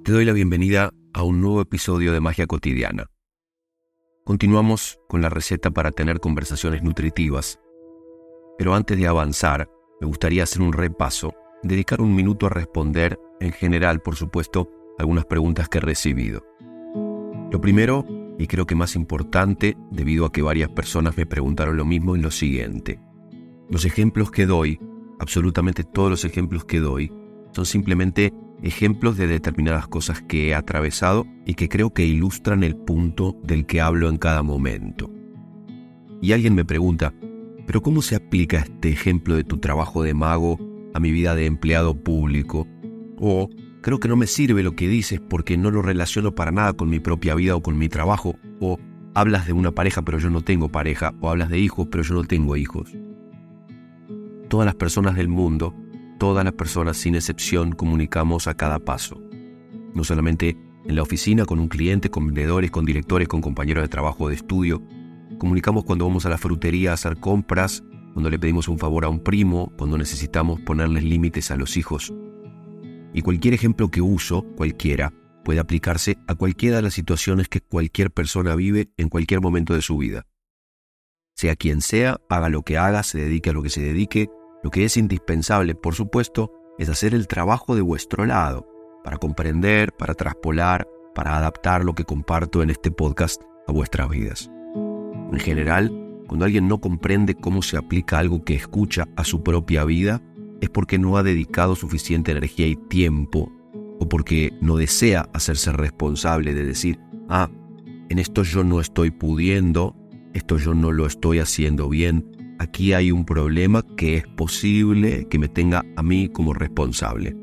Te doy la bienvenida a un nuevo episodio de Magia Cotidiana. Continuamos con la receta para tener conversaciones nutritivas. Pero antes de avanzar, me gustaría hacer un repaso, dedicar un minuto a responder, en general, por supuesto, algunas preguntas que he recibido. Lo primero, y creo que más importante, debido a que varias personas me preguntaron lo mismo, es lo siguiente. Los ejemplos que doy, absolutamente todos los ejemplos que doy, son simplemente ejemplos de determinadas cosas que he atravesado y que creo que ilustran el punto del que hablo en cada momento. Y alguien me pregunta, ¿pero cómo se aplica este ejemplo de tu trabajo de mago a mi vida de empleado público? O creo que no me sirve lo que dices porque no lo relaciono para nada con mi propia vida o con mi trabajo. O hablas de una pareja pero yo no tengo pareja. O hablas de hijos pero yo no tengo hijos. Todas las personas del mundo, todas las personas sin excepción comunicamos a cada paso. No solamente en la oficina, con un cliente, con vendedores, con directores, con compañeros de trabajo o de estudio. Comunicamos cuando vamos a la frutería a hacer compras, cuando le pedimos un favor a un primo, cuando necesitamos ponerles límites a los hijos. Y cualquier ejemplo que uso, cualquiera, puede aplicarse a cualquiera de las situaciones que cualquier persona vive en cualquier momento de su vida. Sea quien sea, haga lo que haga, se dedique a lo que se dedique, lo que es indispensable, por supuesto, es hacer el trabajo de vuestro lado, para comprender, para traspolar, para adaptar lo que comparto en este podcast a vuestras vidas. En general, cuando alguien no comprende cómo se aplica algo que escucha a su propia vida, es porque no ha dedicado suficiente energía y tiempo, o porque no desea hacerse responsable de decir, en esto yo no estoy pudiendo, esto yo no lo estoy haciendo bien, aquí hay un problema que es posible que me tenga a mí como responsable.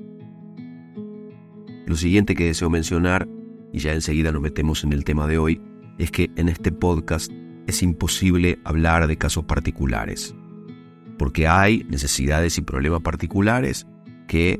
Lo siguiente que deseo mencionar, y ya enseguida nos metemos en el tema de hoy, es que en este podcast es imposible hablar de casos particulares, porque hay necesidades y problemas particulares que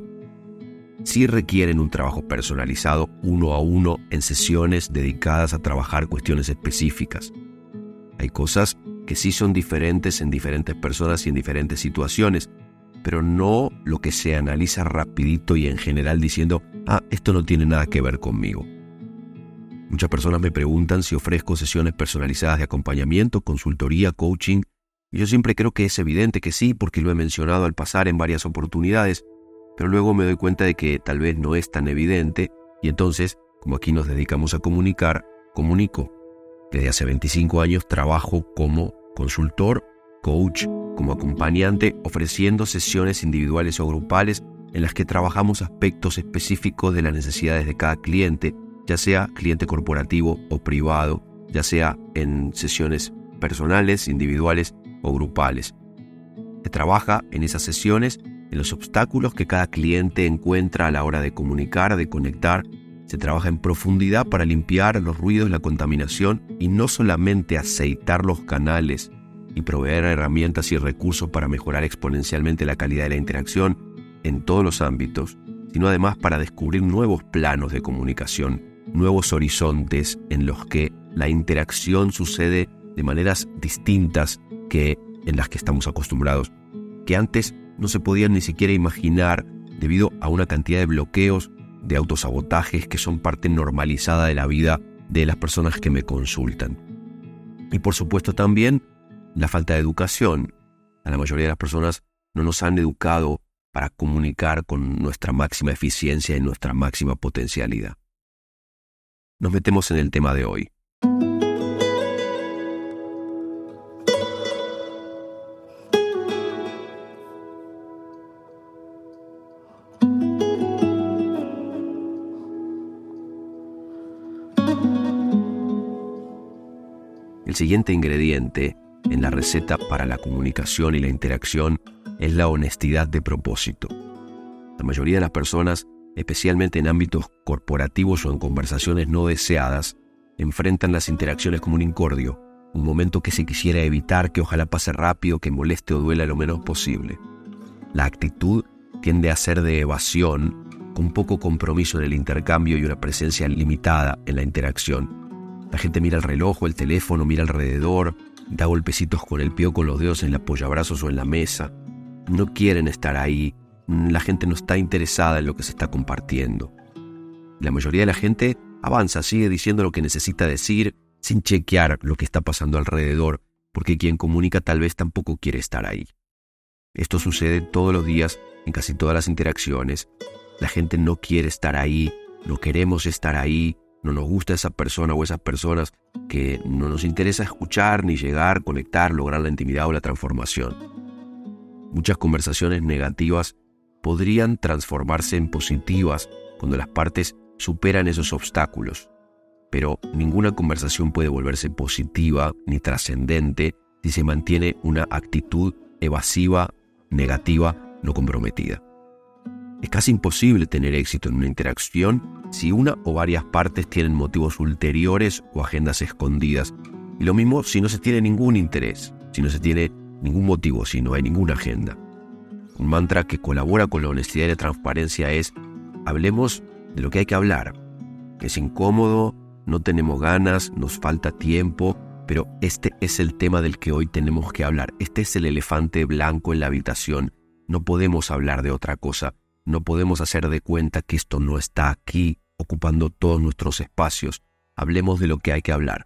sí requieren un trabajo personalizado uno a uno en sesiones dedicadas a trabajar cuestiones específicas. Hay cosas que sí son diferentes en diferentes personas y en diferentes situaciones, pero no lo que se analiza rapidito y en general diciendo, esto no tiene nada que ver conmigo. Muchas personas me preguntan si ofrezco sesiones personalizadas de acompañamiento, consultoría, coaching, y yo siempre creo que es evidente que sí, porque lo he mencionado al pasar en varias oportunidades, pero luego me doy cuenta de que tal vez no es tan evidente, y entonces, como aquí nos dedicamos a comunicar, comunico. Desde hace 25 años trabajo como consultor, coach, como acompañante, ofreciendo sesiones individuales o grupales en las que trabajamos aspectos específicos de las necesidades de cada cliente, ya sea cliente corporativo o privado, ya sea en sesiones personales, individuales o grupales. Se trabaja en esas sesiones en los obstáculos que cada cliente encuentra a la hora de comunicar, de conectar. Se trabaja en profundidad para limpiar los ruidos, la contaminación y no solamente aceitar los canales y proveer herramientas y recursos para mejorar exponencialmente la calidad de la interacción en todos los ámbitos, sino además para descubrir nuevos planos de comunicación, nuevos horizontes en los que la interacción sucede de maneras distintas que en las que estamos acostumbrados, que antes no se podían ni siquiera imaginar debido a una cantidad de bloqueos, de autosabotajes que son parte normalizada de la vida de las personas que me consultan. Y por supuesto también la falta de educación. A la mayoría de las personas no nos han educado para comunicar con nuestra máxima eficiencia y nuestra máxima potencialidad. Nos metemos en el tema de hoy. El siguiente ingrediente en la receta para la comunicación y la interacción es la honestidad de propósito. La mayoría de las personas, especialmente en ámbitos corporativos o en conversaciones no deseadas, enfrentan las interacciones como un incordio, un momento que se quisiera evitar, que ojalá pase rápido, que moleste o duela lo menos posible. La actitud tiende a ser de evasión, con poco compromiso en el intercambio y una presencia limitada en la interacción. La gente mira el reloj o el teléfono, mira alrededor, da golpecitos con el pie o con los dedos en el apoyabrazos o en la mesa. No quieren estar ahí, la gente no está interesada en lo que se está compartiendo. La mayoría de la gente avanza, sigue diciendo lo que necesita decir, sin chequear lo que está pasando alrededor, porque quien comunica tal vez tampoco quiere estar ahí. Esto sucede todos los días, en casi todas las interacciones. La gente no quiere estar ahí, no queremos estar ahí, no nos gusta esa persona o esas personas que no nos interesa escuchar, ni llegar, conectar, lograr la intimidad o la transformación. Muchas conversaciones negativas podrían transformarse en positivas cuando las partes superan esos obstáculos. Pero ninguna conversación puede volverse positiva ni trascendente si se mantiene una actitud evasiva, negativa, no comprometida. Es casi imposible tener éxito en una interacción si una o varias partes tienen motivos ulteriores o agendas escondidas. Y lo mismo si no se tiene ningún interés, si no se tiene ningún motivo, si no hay ninguna agenda. Un mantra que colabora con la honestidad y la transparencia es: hablemos de lo que hay que hablar. Es incómodo, no tenemos ganas, nos falta tiempo, pero este es el tema del que hoy tenemos que hablar. Este es el elefante blanco en la habitación. No podemos hablar de otra cosa. No podemos hacer de cuenta que esto no está aquí, ocupando todos nuestros espacios. Hablemos de lo que hay que hablar.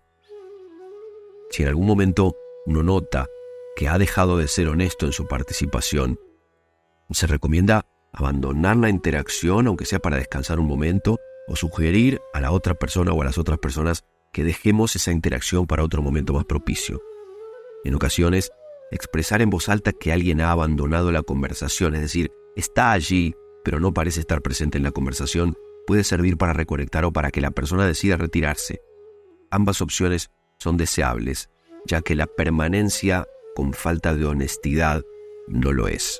Si en algún momento uno nota que ha dejado de ser honesto en su participación, se recomienda abandonar la interacción, aunque sea para descansar un momento, o sugerir a la otra persona o a las otras personas que dejemos esa interacción para otro momento más propicio. En ocasiones, expresar en voz alta que alguien ha abandonado la conversación, es decir, está allí, pero no parece estar presente en la conversación, puede servir para reconectar o para que la persona decida retirarse. Ambas opciones son deseables, ya que la permanencia con falta de honestidad no lo es.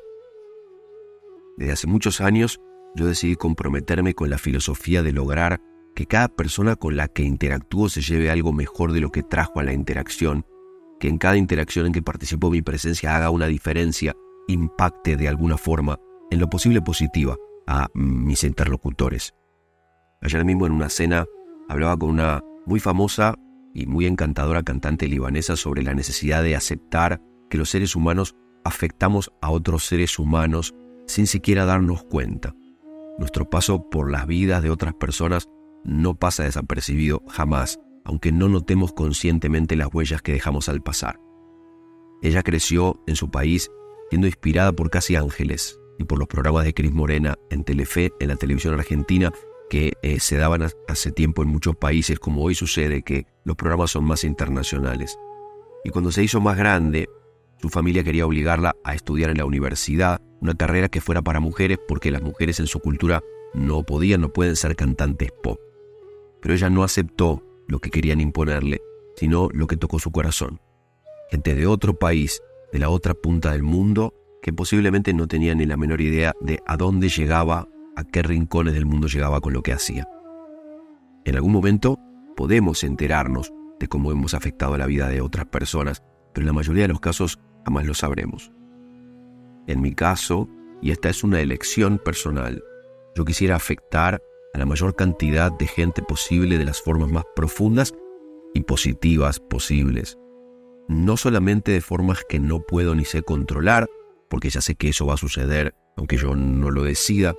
Desde hace muchos años, yo decidí comprometerme con la filosofía de lograr que cada persona con la que interactúo se lleve algo mejor de lo que trajo a la interacción, que en cada interacción en que participó mi presencia haga una diferencia, impacte de alguna forma, en lo posible positiva, a mis interlocutores. Ayer mismo en una cena hablaba con una muy famosa y muy encantadora cantante libanesa sobre la necesidad de aceptar que los seres humanos afectamos a otros seres humanos sin siquiera darnos cuenta. Nuestro paso por las vidas de otras personas no pasa desapercibido jamás, aunque no notemos conscientemente las huellas que dejamos al pasar. Ella creció en su país siendo inspirada por Casi Ángeles y por los programas de Cris Morena en Telefe, en la televisión argentina, que se daban hace tiempo en muchos países, como hoy sucede, que los programas son más internacionales. Y cuando se hizo más grande, su familia quería obligarla a estudiar en la universidad, una carrera que fuera para mujeres, porque las mujeres en su cultura no pueden ser cantantes pop. Pero ella no aceptó lo que querían imponerle, sino lo que tocó su corazón. Gente de otro país, de la otra punta del mundo, que posiblemente no tenía ni la menor idea de a dónde llegaba, a qué rincones del mundo llegaba con lo que hacía. En algún momento podemos enterarnos de cómo hemos afectado la vida de otras personas, pero en la mayoría de los casos jamás lo sabremos. En mi caso, y esta es una elección personal, yo quisiera afectar a la mayor cantidad de gente posible de las formas más profundas y positivas posibles. No solamente de formas que no puedo ni sé controlar, porque ya sé que eso va a suceder, aunque yo no lo decida,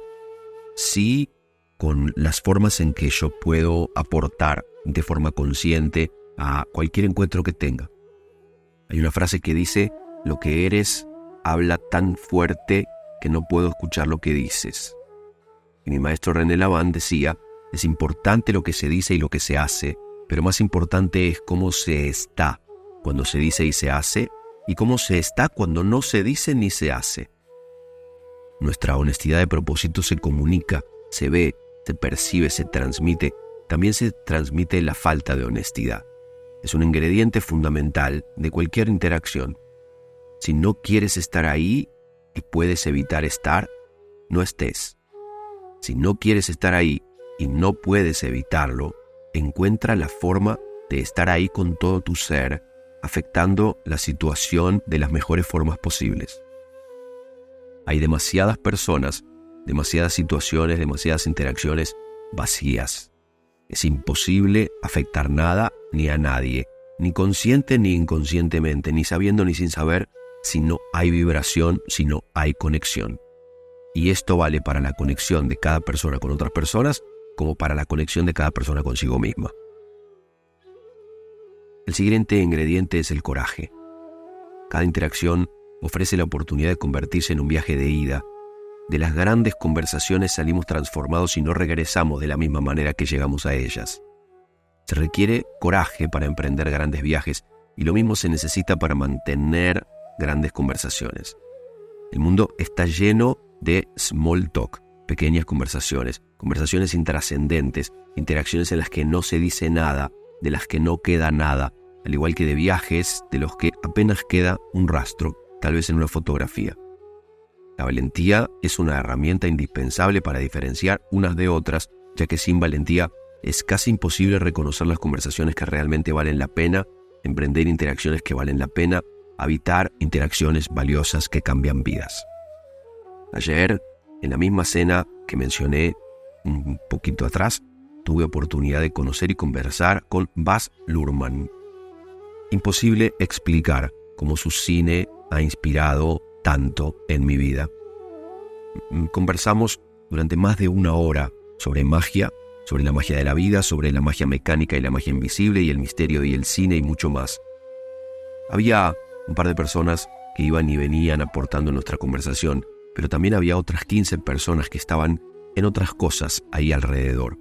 sí con las formas en que yo puedo aportar de forma consciente a cualquier encuentro que tenga. Hay una frase que dice: lo que eres habla tan fuerte que no puedo escuchar lo que dices. Y mi maestro René Laván decía: es importante lo que se dice y lo que se hace, pero más importante es cómo se está cuando se dice y se hace, y cómo se está cuando no se dice ni se hace. Nuestra honestidad de propósito se comunica, se ve, se percibe, se transmite. También se transmite la falta de honestidad. Es un ingrediente fundamental de cualquier interacción. Si no quieres estar ahí y puedes evitar estar, no estés. Si no quieres estar ahí y no puedes evitarlo, encuentra la forma de estar ahí con todo tu ser, afectando la situación de las mejores formas posibles. Hay demasiadas personas, demasiadas situaciones, demasiadas interacciones vacías. Es imposible afectar nada ni a nadie, ni consciente ni inconscientemente, ni sabiendo ni sin saber, si no hay vibración, si no hay conexión. Y esto vale para la conexión de cada persona con otras personas como para la conexión de cada persona consigo misma. El siguiente ingrediente es el coraje. Cada interacción ofrece la oportunidad de convertirse en un viaje de ida. De las grandes conversaciones salimos transformados y no regresamos de la misma manera que llegamos a ellas. Se requiere coraje para emprender grandes viajes y lo mismo se necesita para mantener grandes conversaciones. El mundo está lleno de small talk, pequeñas conversaciones, conversaciones intrascendentes, interacciones en las que no se dice nada, de las que no queda nada, al igual que de viajes de los que apenas queda un rastro, tal vez en una fotografía. La valentía es una herramienta indispensable para diferenciar unas de otras, ya que sin valentía es casi imposible reconocer las conversaciones que realmente valen la pena, emprender interacciones que valen la pena, habitar interacciones valiosas que cambian vidas. Ayer, en la misma cena que mencioné un poquito atrás, tuve oportunidad de conocer y conversar con Baz Luhrmann. Imposible explicar cómo su cine ha inspirado tanto en mi vida. Conversamos durante más de una hora sobre magia, sobre la magia de la vida, sobre la magia mecánica y la magia invisible y el misterio y el cine y mucho más. Había un par de personas que iban y venían aportando en nuestra conversación, pero también había otras 15 personas que estaban en otras cosas ahí alrededor.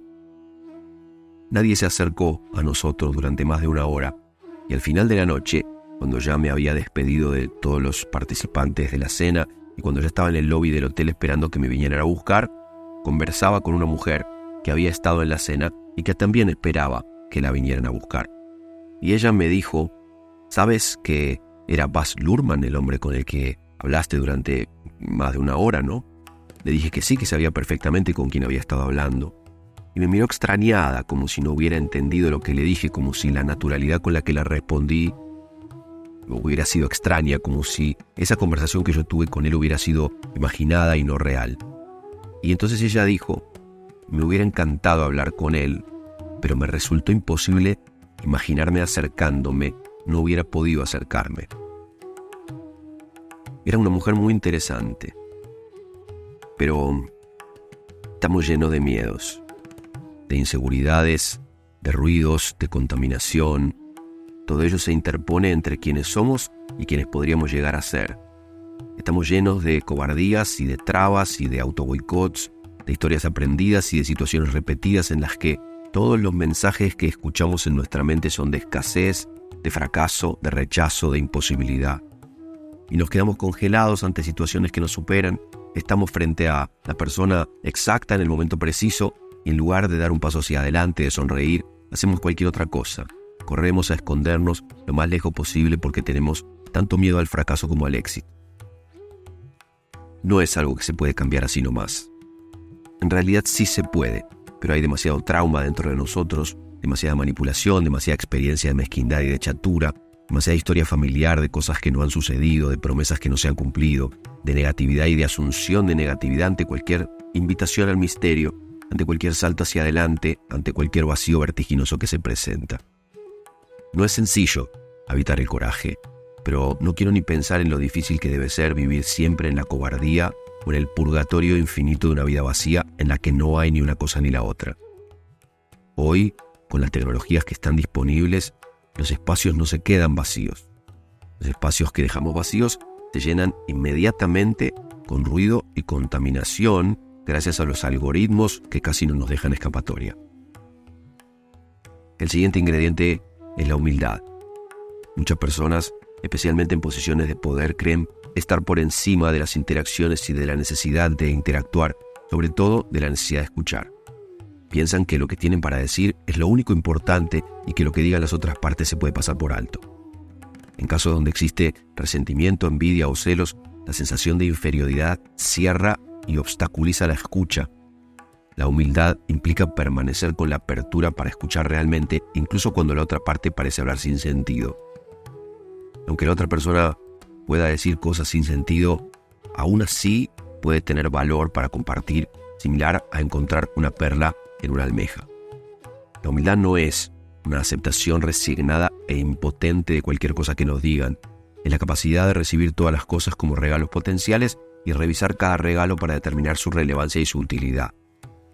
Nadie se acercó a nosotros durante más de una hora y al final de la noche, cuando ya me había despedido de todos los participantes de la cena y cuando ya estaba en el lobby del hotel esperando que me vinieran a buscar, conversaba con una mujer que había estado en la cena y que también esperaba que la vinieran a buscar. Y ella me dijo, ¿sabes que era Baz Luhrmann el hombre con el que hablaste durante más de una hora, no? Le dije que sí, que sabía perfectamente con quién había estado hablando. Y me miró extrañada, como si no hubiera entendido lo que le dije, como si la naturalidad con la que le respondí hubiera sido extraña, como si esa conversación que yo tuve con él hubiera sido imaginada y no real. Y entonces ella dijo, me hubiera encantado hablar con él, pero me resultó imposible imaginarme acercándome, no hubiera podido acercarme. Era una mujer muy interesante, pero estamos llenos de miedos, de inseguridades, de ruidos, de contaminación. Todo ello se interpone entre quienes somos y quienes podríamos llegar a ser. Estamos llenos de cobardías y de trabas y de autoboicots, de historias aprendidas y de situaciones repetidas en las que todos los mensajes que escuchamos en nuestra mente son de escasez, de fracaso, de rechazo, de imposibilidad. Y nos quedamos congelados ante situaciones que nos superan. Estamos frente a la persona exacta en el momento preciso y en lugar de dar un paso hacia adelante, de sonreír, hacemos cualquier otra cosa. Corremos a escondernos lo más lejos posible porque tenemos tanto miedo al fracaso como al éxito. No es algo que se puede cambiar así nomás. En realidad sí se puede, pero hay demasiado trauma dentro de nosotros, demasiada manipulación, demasiada experiencia de mezquindad y de chatura, demasiada historia familiar de cosas que no han sucedido, de promesas que no se han cumplido, de negatividad y de asunción de negatividad ante cualquier invitación al misterio, ante cualquier salto hacia adelante, ante cualquier vacío vertiginoso que se presenta. No es sencillo habitar el coraje, pero no quiero ni pensar en lo difícil que debe ser vivir siempre en la cobardía o en el purgatorio infinito de una vida vacía en la que no hay ni una cosa ni la otra. Hoy, con las tecnologías que están disponibles, los espacios no se quedan vacíos. Los espacios que dejamos vacíos se llenan inmediatamente con ruido y contaminación gracias a los algoritmos que casi no nos dejan escapatoria. El siguiente ingrediente es la humildad. Muchas personas, especialmente en posiciones de poder, creen estar por encima de las interacciones y de la necesidad de interactuar, sobre todo de la necesidad de escuchar. Piensan que lo que tienen para decir es lo único importante y que lo que digan las otras partes se puede pasar por alto. En casos donde existe resentimiento, envidia o celos, la sensación de inferioridad cierra y obstaculiza la escucha. La humildad implica permanecer con la apertura para escuchar realmente, incluso cuando la otra parte parece hablar sin sentido. Aunque la otra persona pueda decir cosas sin sentido, aún así puede tener valor para compartir, similar a encontrar una perla en una almeja. La humildad no es una aceptación resignada e impotente de cualquier cosa que nos digan. Es la capacidad de recibir todas las cosas como regalos potenciales y revisar cada regalo para determinar su relevancia y su utilidad.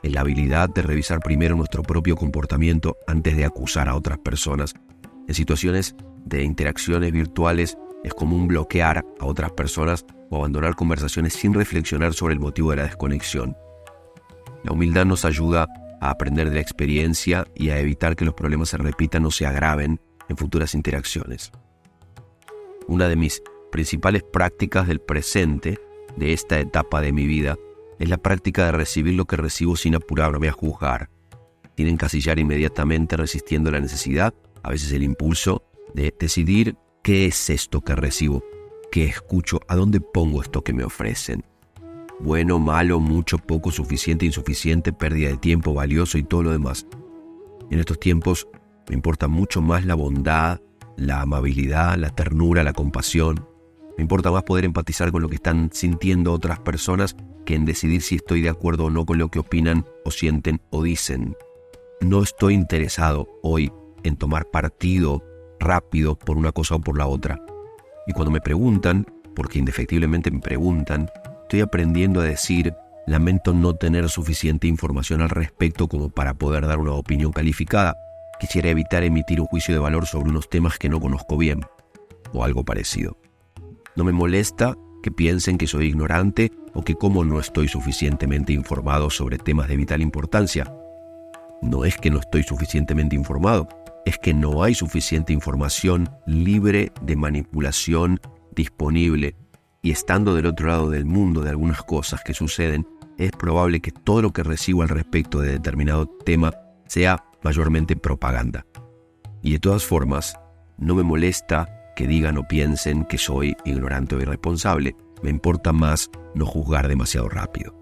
en la habilidad de revisar primero nuestro propio comportamiento antes de acusar a otras personas. En situaciones de interacciones virtuales es común bloquear a otras personas o abandonar conversaciones sin reflexionar sobre el motivo de la desconexión. La humildad nos ayuda a aprender de la experiencia y a evitar que los problemas se repitan o se agraven en futuras interacciones. Una de mis principales prácticas del presente, de esta etapa de mi vida, es la práctica de recibir lo que recibo sin apurarme a juzgar, sin encasillar inmediatamente, resistiendo la necesidad, a veces el impulso, de decidir qué es esto que recibo, qué escucho, a dónde pongo esto que me ofrecen. Bueno, malo, mucho, poco, suficiente, insuficiente, pérdida de tiempo, valioso y todo lo demás. En estos tiempos me importa mucho más la bondad, la amabilidad, la ternura, la compasión. Me importa más poder empatizar con lo que están sintiendo otras personas que en decidir si estoy de acuerdo o no con lo que opinan o sienten o dicen. No estoy interesado hoy en tomar partido rápido por una cosa o por la otra. Y cuando me preguntan, porque indefectiblemente me preguntan, estoy aprendiendo a decir: lamento no tener suficiente información al respecto como para poder dar una opinión calificada. Quisiera evitar emitir un juicio de valor sobre unos temas que no conozco bien, o algo parecido. No me molesta que piensen que soy ignorante o que como no estoy suficientemente informado sobre temas de vital importancia. No es que no estoy suficientemente informado, es que no hay suficiente información libre de manipulación disponible. Y estando del otro lado del mundo de algunas cosas que suceden, es probable que todo lo que recibo al respecto de determinado tema sea mayormente propaganda. Y de todas formas, no me molesta que digan o piensen que soy ignorante o irresponsable. Me importa más no juzgar demasiado rápido.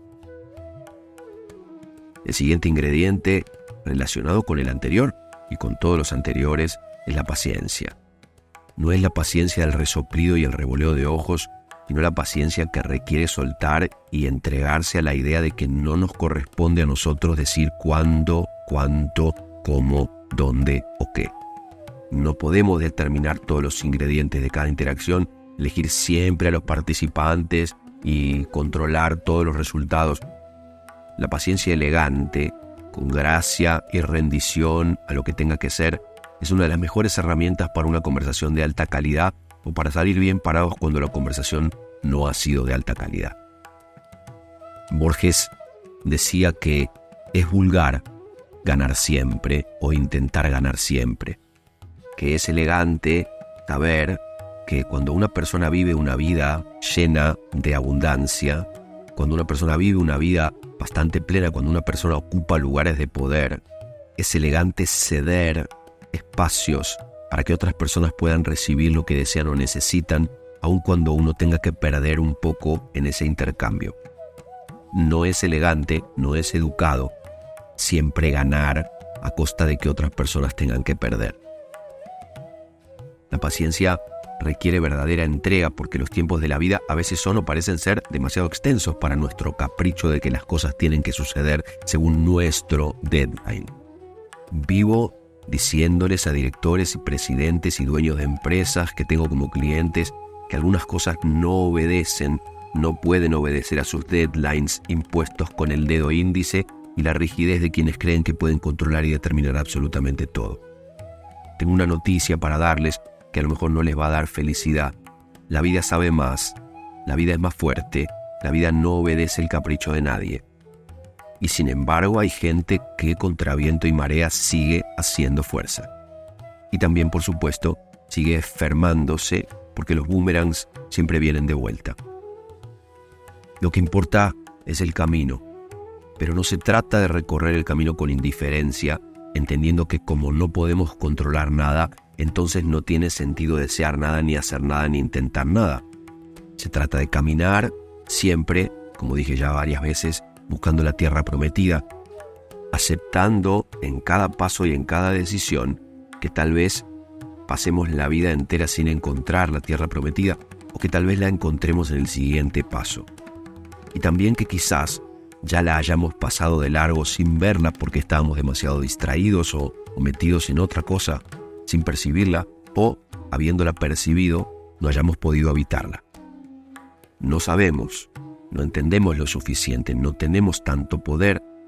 El siguiente ingrediente, relacionado con el anterior y con todos los anteriores, es la paciencia. No es la paciencia del resoplido y el revoleo de ojos, sino la paciencia que requiere soltar y entregarse a la idea de que no nos corresponde a nosotros decir cuándo, cuánto, cómo, dónde o qué. No podemos determinar todos los ingredientes de cada interacción, elegir siempre a los participantes y controlar todos los resultados. La paciencia elegante, con gracia y rendición a lo que tenga que ser, es una de las mejores herramientas para una conversación de alta calidad o para salir bien parados cuando la conversación no ha sido de alta calidad. Borges decía que es vulgar ganar siempre o intentar ganar siempre, que es elegante saber que cuando una persona vive una vida llena de abundancia, cuando una persona vive una vida bastante plena, cuando una persona ocupa lugares de poder, es elegante ceder espacios para que otras personas puedan recibir lo que desean o necesitan, aun cuando uno tenga que perder un poco en ese intercambio. No es elegante, no es educado siempre ganar a costa de que otras personas tengan que perder. La paciencia requiere verdadera entrega porque los tiempos de la vida a veces son o parecen ser demasiado extensos para nuestro capricho de que las cosas tienen que suceder según nuestro deadline. Vivo diciéndoles a directores y presidentes y dueños de empresas que tengo como clientes que algunas cosas no obedecen, no pueden obedecer a sus deadlines impuestos con el dedo índice y la rigidez de quienes creen que pueden controlar y determinar absolutamente todo. Tengo una noticia para darles que a lo mejor no les va a dar felicidad. La vida sabe más, la vida es más fuerte, la vida no obedece el capricho de nadie. Y sin embargo hay gente que contra viento y marea sigue haciendo fuerza. Y también, por supuesto, sigue enfermándose porque los boomerangs siempre vienen de vuelta. Lo que importa es el camino, pero no se trata de recorrer el camino con indiferencia, entendiendo que como no podemos controlar nada, entonces no tiene sentido desear nada, ni hacer nada, ni intentar nada. Se trata de caminar siempre, como dije ya varias veces, buscando la tierra prometida, aceptando en cada paso y en cada decisión que tal vez pasemos la vida entera sin encontrar la tierra prometida o que tal vez la encontremos en el siguiente paso. Y también que quizás ya la hayamos pasado de largo sin verla porque estábamos demasiado distraídos o metidos en otra cosa sin percibirla, o habiéndola percibido no hayamos podido evitarla. No sabemos, no entendemos lo suficiente, no tenemos tanto poder,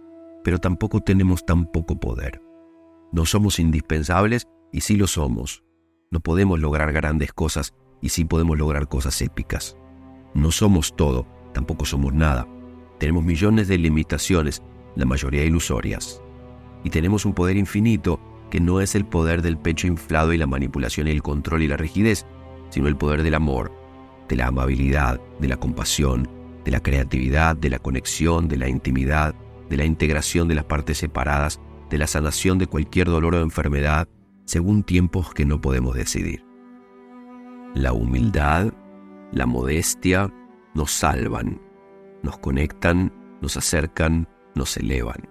pero tampoco tenemos tan poco poder. No somos indispensables y sí lo somos. No podemos lograr grandes cosas y sí podemos lograr cosas épicas. No somos todo, tampoco somos nada. Tenemos millones de limitaciones, la mayoría ilusorias. Y tenemos un poder infinito que no es el poder del pecho inflado y la manipulación y el control y la rigidez, sino el poder del amor, de la amabilidad, de la compasión, de la creatividad, de la conexión, de la intimidad, de la integración de las partes separadas, de la sanación de cualquier dolor o enfermedad, según tiempos que no podemos decidir. La humildad, la modestia nos salvan, nos conectan, nos acercan, nos elevan.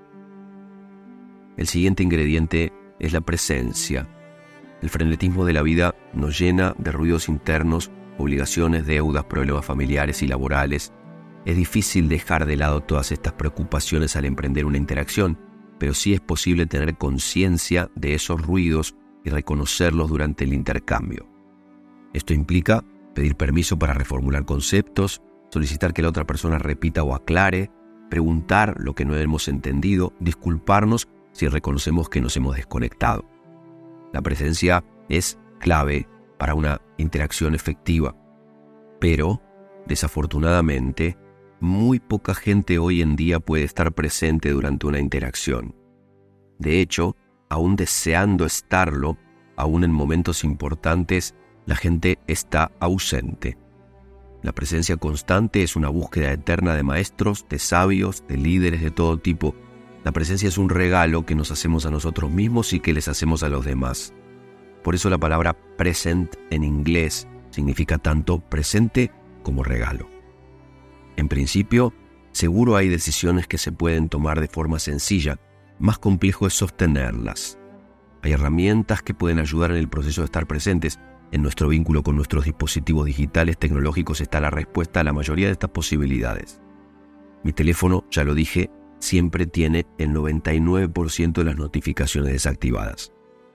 El siguiente ingrediente es la presencia. El frenetismo de la vida nos llena de ruidos internos, obligaciones, deudas, problemas familiares y laborales. Es difícil dejar de lado todas estas preocupaciones al emprender una interacción, pero sí es posible tener conciencia de esos ruidos y reconocerlos durante el intercambio. Esto implica pedir permiso para reformular conceptos, solicitar que la otra persona repita o aclare, preguntar lo que no hemos entendido, disculparnos si reconocemos que nos hemos desconectado. La presencia es clave para una interacción efectiva, pero, desafortunadamente, muy poca gente hoy en día puede estar presente durante una interacción. De hecho, aún deseando estarlo, aún en momentos importantes, la gente está ausente. La presencia constante es una búsqueda eterna de maestros, de sabios, de líderes de todo tipo. La presencia es un regalo que nos hacemos a nosotros mismos y que les hacemos a los demás. Por eso la palabra present en inglés significa tanto presente como regalo. En principio, seguro hay decisiones que se pueden tomar de forma sencilla. Más complejo es sostenerlas. Hay herramientas que pueden ayudar en el proceso de estar presentes. En nuestro vínculo con nuestros dispositivos digitales tecnológicos está la respuesta a la mayoría de estas posibilidades. Mi teléfono, ya lo dije, siempre tiene el 99% de las notificaciones desactivadas.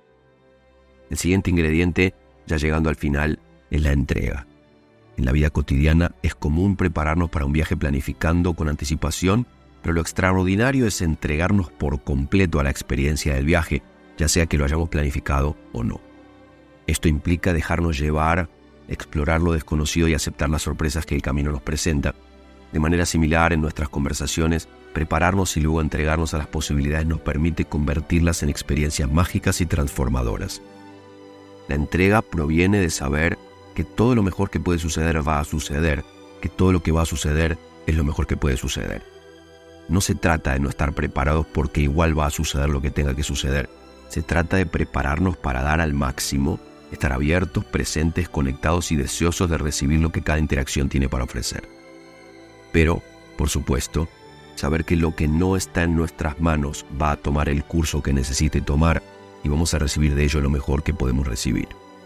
El siguiente ingrediente, ya llegando al final, es la entrega. En la vida cotidiana es común prepararnos para un viaje planificando con anticipación, pero lo extraordinario es entregarnos por completo a la experiencia del viaje, ya sea que lo hayamos planificado o no. Esto implica dejarnos llevar, explorar lo desconocido y aceptar las sorpresas que el camino nos presenta. De manera similar, en nuestras conversaciones, prepararnos y luego entregarnos a las posibilidades nos permite convertirlas en experiencias mágicas y transformadoras. La entrega proviene de saber que todo lo mejor que puede suceder va a suceder, que todo lo que va a suceder es lo mejor que puede suceder. No se trata de no estar preparados porque igual va a suceder lo que tenga que suceder. Se trata de prepararnos para dar al máximo, estar abiertos, presentes, conectados y deseosos de recibir lo que cada interacción tiene para ofrecer. Pero, por supuesto, saber que lo que no está en nuestras manos va a tomar el curso que necesite tomar y vamos a recibir de ello lo mejor que podemos recibir.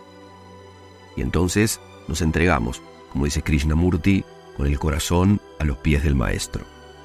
Y entonces nos entregamos, como dice Krishnamurti, con el corazón a los pies del maestro.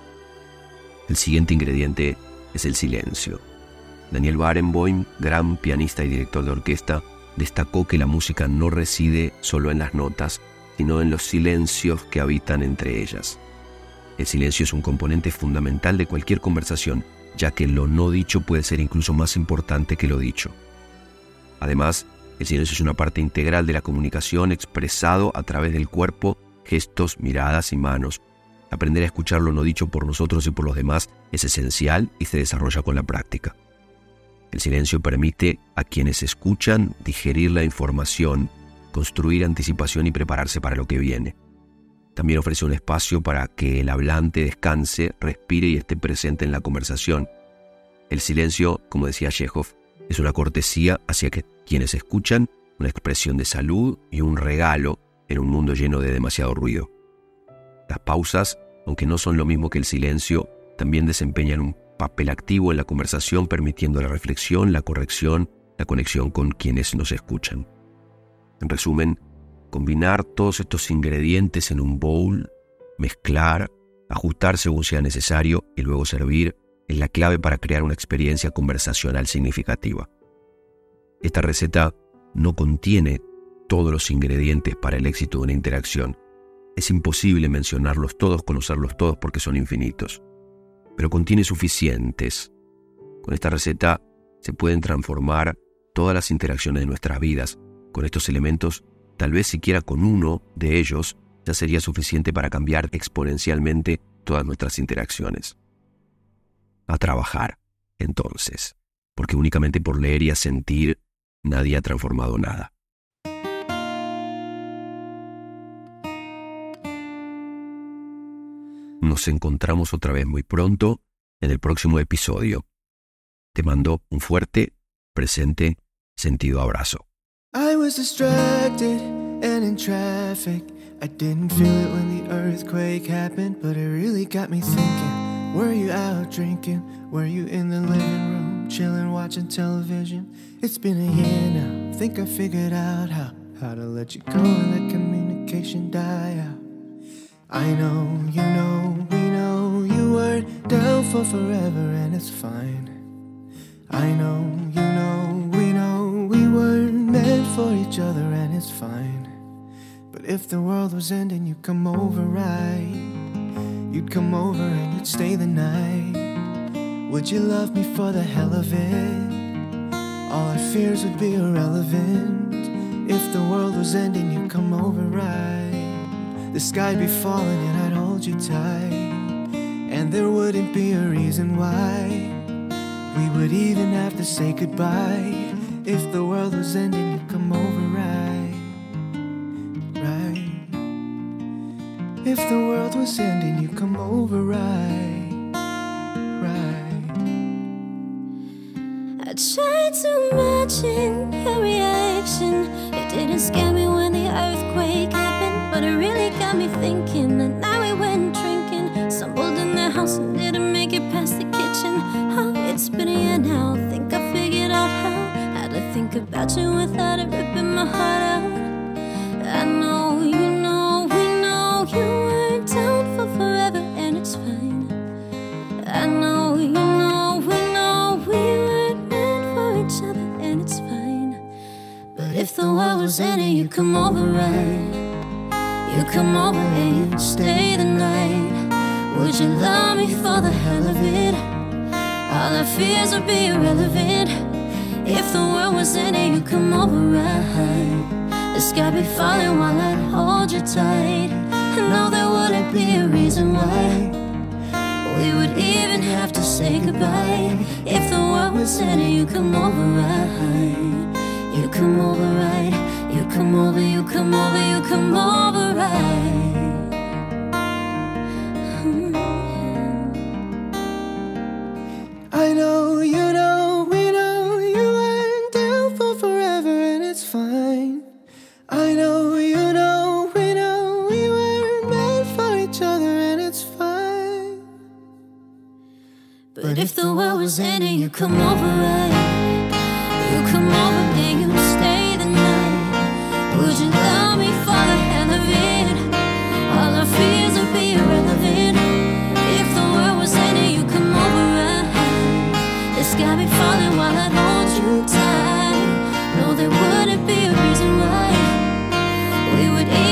El siguiente ingrediente es el silencio. Daniel Barenboim, gran pianista y director de orquesta, destacó que la música no reside solo en las notas, sino en los silencios que habitan entre ellas. El silencio es un componente fundamental de cualquier conversación, ya que lo no dicho puede ser incluso más importante que lo dicho. Además, el silencio es una parte integral de la comunicación expresado a través del cuerpo, gestos, miradas y manos. Aprender a escuchar lo no dicho por nosotros y por los demás es esencial y se desarrolla con la práctica. El silencio permite a quienes escuchan digerir la información, construir anticipación y prepararse para lo que viene. También ofrece un espacio para que el hablante descanse, respire y esté presente en la conversación. El silencio, como decía Chekhov, es una cortesía hacia quienes escuchan, una expresión de salud y un regalo en un mundo lleno de demasiado ruido. Las pausas, aunque no son lo mismo que el silencio, también desempeñan un papel activo en la conversación, permitiendo la reflexión, la corrección, la conexión con quienes nos escuchan. En resumen, combinar todos estos ingredientes en un bowl, mezclar, ajustar según sea necesario y luego servir es la clave para crear una experiencia conversacional significativa. Esta receta no contiene todos los ingredientes para el éxito de una interacción. Es imposible mencionarlos todos, conocerlos todos porque son infinitos. pero contiene suficientes. Con esta receta se pueden transformar todas las interacciones de nuestras vidas. Con estos elementos, tal vez siquiera con uno de ellos, ya sería suficiente para cambiar exponencialmente todas nuestras interacciones. A trabajar, entonces, porque únicamente por leer y a sentir nadie ha transformado nada. Nos encontramos otra vez muy pronto en el próximo episodio. Te mando un fuerte, presente, sentido abrazo. I was distracted and in traffic. I didn't feel it when the earthquake happened, but it really got me thinking. Were you out drinking? Were you in the living room, chilling, watching television? It's been a year now. Think I figured out how to let you go and let communication die out. I know, you know, we know you weren't down for forever and it's fine. I know, you know, we weren't meant for each other and it's fine. But if the world was ending, you'd come over, right? You'd come over and you'd stay the night. Would you love me for the hell of it? All our fears would be irrelevant. If the world was ending, you'd come over, right? The sky'd be falling and I'd hold you tight. And there wouldn't be a reason why we would even have to say goodbye. If the world was ending, you'd come over, right? Right. If the world was ending, you'd come over, right? Right. I tried to imagine your reaction. It didn't scare me when the earthquake happened, but it really got me thinking that now we went drinking, stumbled in the house and didn't make it past the kitchen. Oh, it's been a year now. Think I figured out how to think about you without it ripping my heart out. I know, you know, we know you weren't down for forever and it's fine. I know, you know, we weren't meant for each other and it's fine. But if the world was ending, you come over, right? You come over and you stay the night. Would you love me for the hell of it? All our fears would be irrelevant. If the world was ending, you come over, right? The sky be falling while I'd hold you tight. I know there wouldn't be a reason why we would even have to say goodbye. If the world was ending, you come over, right? You come over, right? You come over, you come over, you come over, right? I know, you know, we know you weren't down for forever and it's fine. I know, you know, we weren't meant for each other and it's fine. But if the world was ending, you come over, right? You come over and you stay the night. Would you love me for the hell of it? All our fears would be irrelevant. If the world was ending, you come over, right? The sky be falling while I'd hold you tight. No, there wouldn't be a reason why we would